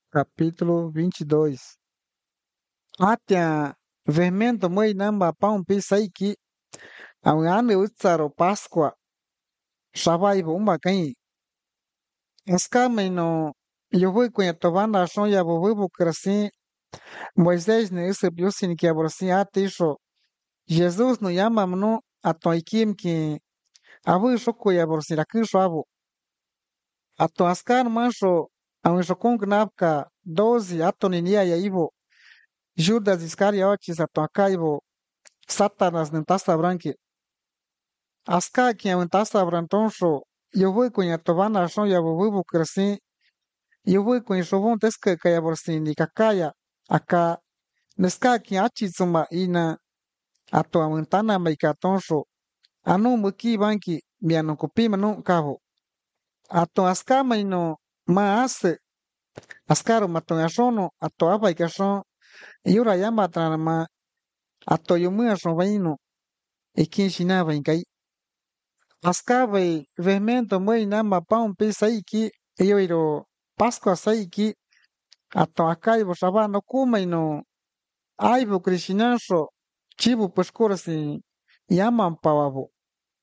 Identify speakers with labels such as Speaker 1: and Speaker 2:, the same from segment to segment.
Speaker 1: Capítulo 22. Atia vehmento mãe namba pão pisaiki ao ano utsaro Páscoa shabai bomba quem escameno eu vou com a tovana chão ya vou crescer Moisés ne recebeu sin que aborsi atisho Jesus no yama mno atoikim que avu shoko ya aborsi la kin shabo ato askar mancho ao shokon gnapka 12 atoninia ya ivo Judas Iscariotes atacaivo Satanás não está branque. Aska que não está brantoncho. Eu vou com a tovana chão e eu vou crescer. Eu vou com isso vão tescar que eu vou ser de cacaia. Aka nesca que a chizuma ina a tua montana mai catoncho. Anu muki banki me anu copi manu carro. A tua aska mai no mas askaro maton achono a tua vai que achon. Yura yama tranama a tua yumu achon vai no. E quem chinava em cai. Ascavei vermento mãe nama pão pisaiki eu Páscoa saiki atoacaivo xabá no kuma no aivo cristinancho chivo pescora assim yaman pavavo.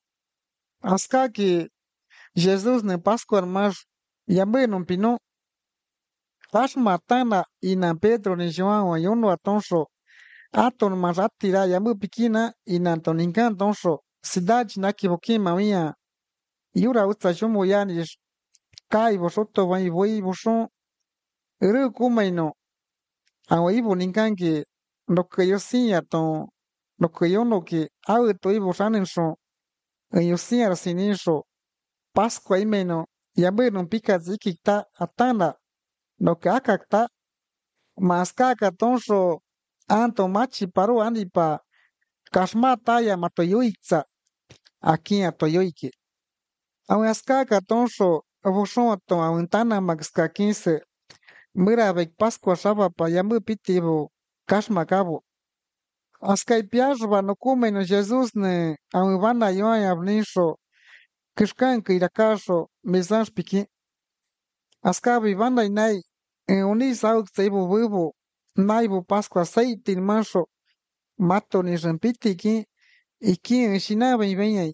Speaker 1: Asca que Jesus ne Páscoa mas yambe não pino faz matana e na Pedro ne João e no atonso aton mas atira yamu pequena e na tonincan tonso cidade na kivokima minha Yura utsa shumo yanis kai vosotros vai voi voson ere kumaino awai boninkan que lo que yo sí ato lo que yo no que awe to ibo sanen so yo sí arsinin so pascua imeno yabe no pica zikita atana lo que akakta mas kaka tonso anto machi paro anipa kashmata ya matoyoitsa aquí atoyoike awe askaka tonso voson ato awentana maxka 15 Mira, vek Pascua shaba pa yamu pitivo kashma cabo. Askai piajba no come no Jesus ne amuvana yoan avnisho kishkan kirakasho mizans piki. Askabi vanda inai unis auk seibo vivo naibo Pascua seitin mancho mato ni rempiti ki iki shinaba ibenyai.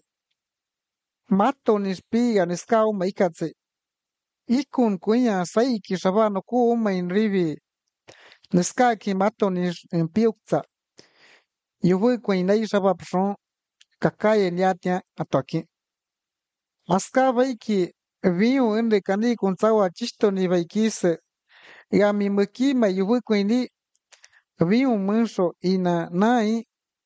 Speaker 1: Mato ni spiga ni skau maikatse. Ikun kunya saiki shaba no ku uma in rivi Neska ki mato ni en piukza. Yo voy con inay shaba pshon kakaya liatia atoki. Aska vaiki viu ende kani kun sawa chisto ni vaikise. Ya mi mukima yo voy con ni viu munsho ina nai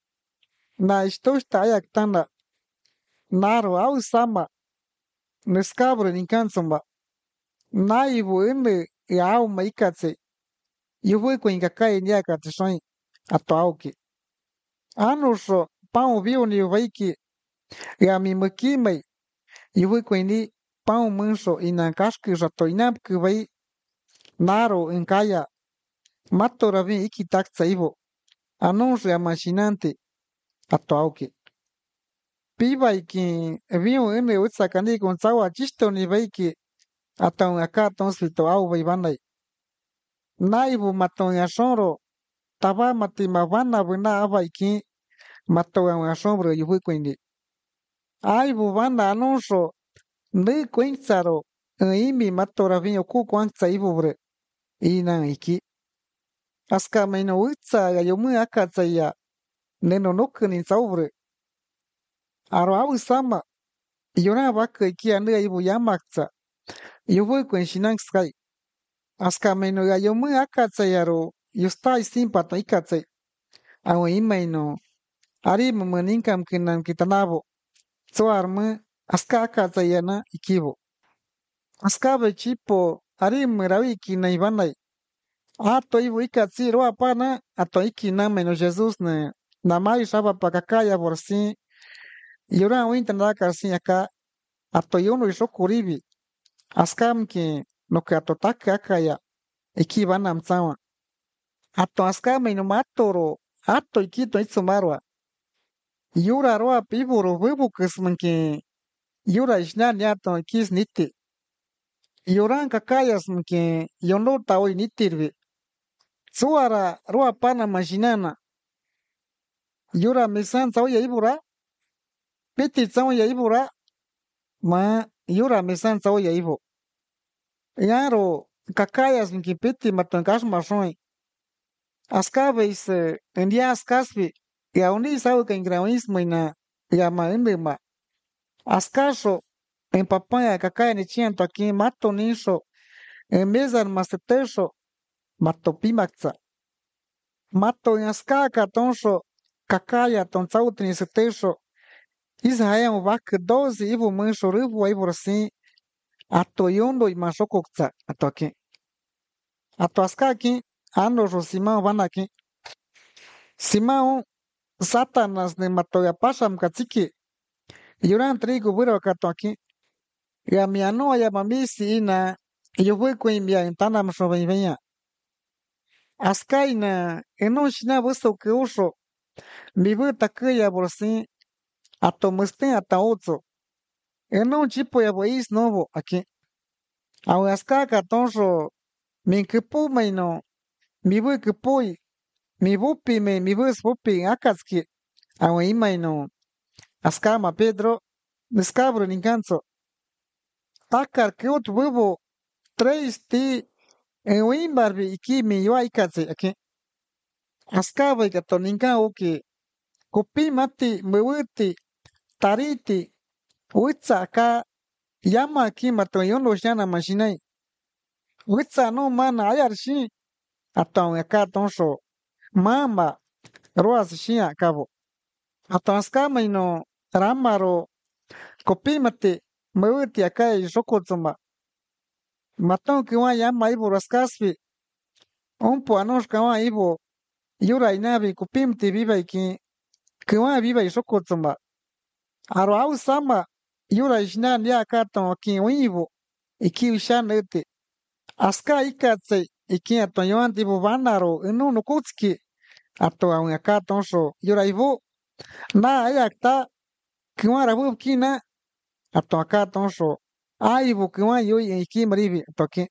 Speaker 1: na istosta ayak tanda. Naro au sama neskabre ni kansomba. Nai vo ende ya au maikatse. Yo voy con kakaya liakate shon ato auki. Anusho pão viu ni vaiki ya mi mukimai iwi kwini pão manso ina kaski rato inap vai naro en kaya mato ravi iki taksa ivo anuncio ya machinante atoauki piba iki viu ene utsakani con sawa chisto ni vaiki aton acá tonsito au vai bandai naibu maton ya shonro taba mati mavana buna avaiki mato ya shonro iwi kwini ai bu banda anuncio Ndi kwintsaro imi matora vinho ku kwangtsa ibubre ina iki aska maino witsa ya yomu akatsa ya neno nokuni saubre aro awu sama yona baka iki ande ibu yamaksa yobu kwen sky aska maino ya yomu akatsa yaro yustai simpata ikatsa awu imaino ari mumaninkam kinan kitanabo so armu aska akatsa yana ikibo Askabe chipo arim rawiki na ibanai. Ato ibu ikatsi roa pana ato iki na meno Jesus ne na mai shaba pakakaya borsi. Yura winta na karsi aka ato yono ishokuribi. Askam ki no ke ato taka akaya iki bana mtsawa. Ato askame no matoro ato ikito itsumarwa. Yura roa piburo wibu kismanki. Yura ishna ni ato ikis niti. Yoran kakayas que yondo tao initirvi. Suara rua pana machinana. Yura misan sao ya ibura. Piti sao ya ibura. Ma yura misan sao ya ibo. Yaro kakayas que piti matankas masoi. Askabes en día askaspi. Ya undi sao que ingraoismo ina. Ya ma endema. Askaso en papaya kakaya ni chiento aquí mato nisho. En mezan masteteso. Mato pimaxa. Mato en askaka tonso. Kakaya ton sautin setesho. Israel vak 12 ivo manso rivo ivo assim. Ato yondo e machokokza. Ato aqui. Ato askaki. Ano Simão van aqui. Simão Satanas ne mato ya pasam katsiki. Yuran trigo viro kato aqui. Ya mi ano ya mamisi ina. Yo voy con mi ventana mso venía. Askaina eno shina busto que uso. Mi vuelta que ya por si. Ato muste ata otro. Eno chipo ya voy novo aquí. Au askaka tonso. Mi kepu no. Mi voy kepui. Mi vupi me mi voy vupi akatski. Au no. Askama Pedro. Descabro nincanso. Takar que otro huevo. Tres ti. En Wimbarbi iki mi yo aikatsi aquí. Askaba y katoninka oki. Kupi mati mwiti. Tariti. Witsa ka. Yama aquí matoyon lo shana machinai. Witsa no mana ayarshi. Aton acá tonso. Mama. Roas shia cabo. Aton askama no. Ramaro. Kupi mati. Mwiti acá y shokotsuma. Maton que wa yama ibo raskaspi. Umpo anoshka wa ibo. Yura inabi kupimti viva iki. Kiwa viva y shokotsuma. Aro au sama. Yura ishnan ya katon ki wivo. Iki ushanete. Aska ikatse. Iki aton yoan tibo vanaro. Inu no kutski. Ato au akaton so. Yura ivo. Na ayakta. Kiwa rabu kina. Ato akaton so. Aivo kiwa yo iki marivi. Toki.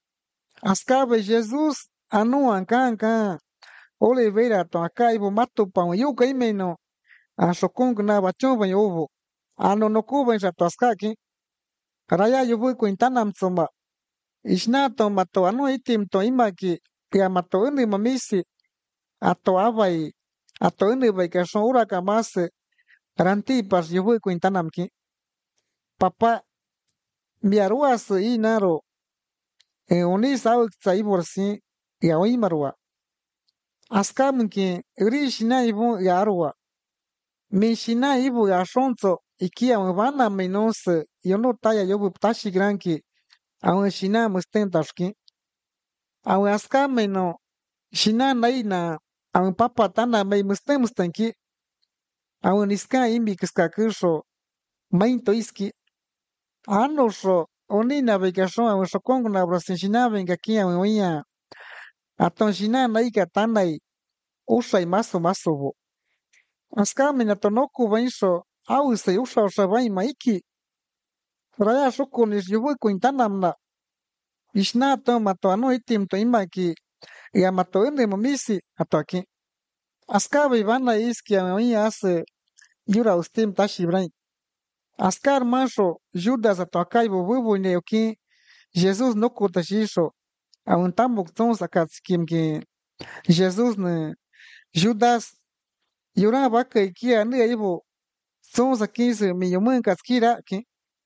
Speaker 1: Aska be Jesus. Anu ankan. Oliveira aton akaivo mato pão. Yuka imeno. A sokong na bachon van ovo. Ano no kuba sa toskaki. Raya yubu kuintanam tsoma. Ishna to mato ano itim to imaki. Ya mato ini mamisi. Ato avai. Ato ini bai ka son ura kamase. Ranti pas yubu kuintanam ki. Papa. Miaruas inaro. E unis au tsa iborsi. Ya oimarua. Askam ki. Rishina ibu yarua. Mishina ibu ya shonzo. Ikia vana menos. Yo no taya yobu tashi granki. Aun shina musten tashki. Aun aska meno. Shina naina. Aun papa tana me musten ki. Aun iska imbi kiskakusho. Mainto iski. Anosho. Oni navegación aun sokongo na brasin shina venga aquí aun oia. Aton shina naika tanai. Usai maso bo. Aska mena tonoku vainso. Au se usa vai maiki. Raya shokunis yubu kuintanamna. Ishna to mato ano itim to imaki. Ya mato ende mamisi ato aquí. Askaba Ivana iski a hace yura ustim tashi brain. Askar manso Judas ato acá y bobubu neoki. Jesus no kotashisho. A un tambok tons akatskim que Jesus ne Judas yura baka ikia ne ibo. Tons aquí se mi yomun katskira ki.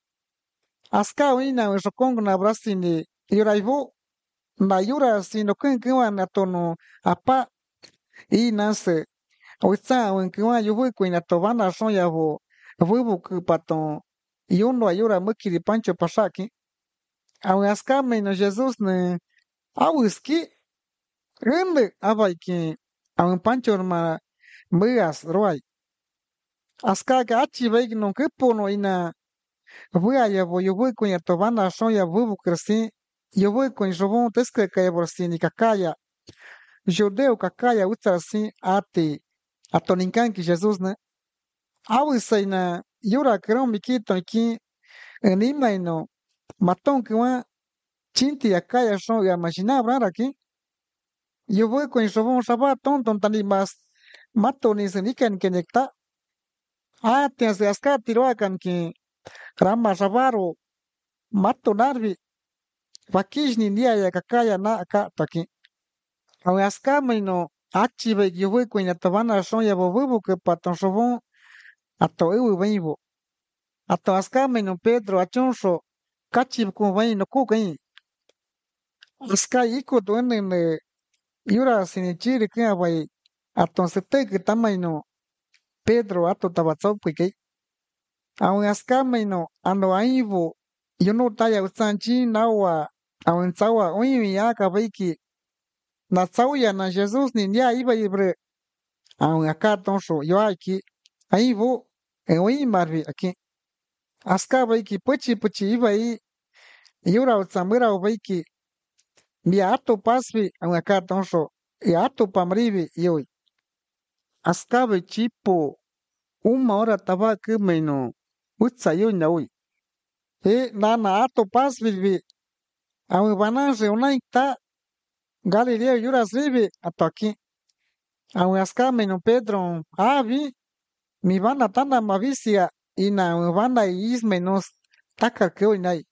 Speaker 1: Aska wina un shokong na brasini yura ibo. Na yura sino kenkiwan atono apa y nase. Ahorita, aunque yo voy con la tobana son ya voy que paton y uno ayura muki de pancho pasaki. Aun aska menos Jesus ne awiski rende abai aun pancho ma megas roy. Aska gachi veig no que pono ina voy a yo voy con la tobana son ya voy creci. Yo voy con jovon tesque que borsi kakaya. Judeu kakaya uta assim ate atoninkan que Jesus ne. Awisa na yura kero mikito ki enima no maton kiwa chinti acá ya son ya machina hablar aquí. Yo voy con sobón sabat tonton tani mas mato ni se niken que necta. Ah, te hace asca tiroacan que rama sabaro mato narvi. Vakish ni dia ya kakaya na acá taki. Awe asca no active yo voy con ya tabana son ya bobo que paton sobón ato eu vivo. Ato asca no Pedro achonso kachib con vain no kukain. Asca iko duene yura sinichiri que awai aton sete que tamaino Pedro ato tabatzau porque aun ascamaino ando aivo yo no taya usanchi nawa aun tsawa oimi ya kabaiki na tsauya na Jesus ni ya iba ibre aun acá tonso yo aquí aivo en oi marvi aquí asca baiki puchi iba i yura utsamura baiki mi ato pasvi aun acá tonso y ato pamrivi yoi asca chipo uma hora taba que meino utsayo naui nana ato pas vivi aun banan reunai Galileo yuras vive ato aquí aun asca meino Pedro avi mi banda tanda mavicia y na banda is menos takar que hoy nai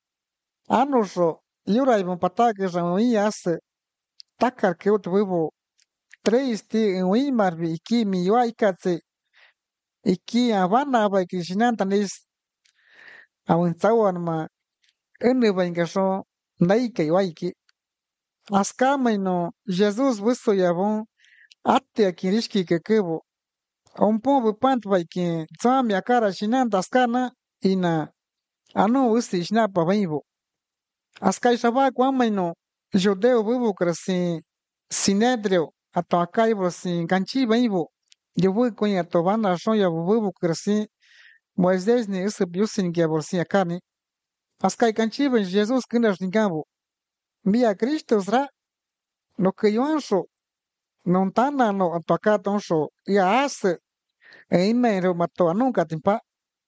Speaker 1: anoso yura ibon pata que raui hace takar que otro vivo tres ti en ui marvi iki mi yuai katse iki abana ba kishinan tanis aun tsawan ma ene ba ingaso nai que yuai Ascamaino, Jesus wiso yabon, ate a kirishki kekebo. Un pobre pantbai que tsami a cara shinanta ascana ina ano wisi shnapa baibo. Askai shaba kwamaino, judeo vivo crasi sinedrio, ato akaibo sin ganchi baibo. Yo voy con ya tobana son ya vivo crasi, Moisés ni ese biusin que aborsi a carne. Askai ganchi ben Jesus kinas ningabo. Mia Cristo sra, lo que yo anso. Non tana no ataka tonso ya ase e imero mato nunca timpa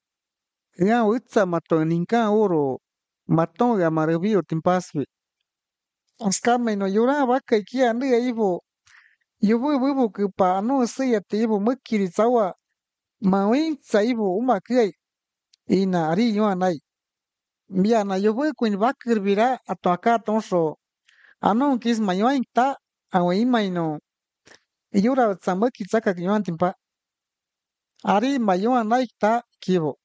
Speaker 1: ya utsa mato ninka oro mato ya marevio timpasvi askame no yura baka iki andi ivo yubu bubu que pa no se ya te ivo mukiri tsawa mawin tsa ivo uma kai ina ari yo anai mia na yubu kuin bakir vira ataka tonso anon kis mayoin ta awe imaino yura tsamaki tsaka yo timpa Ari mayon naikta kibo.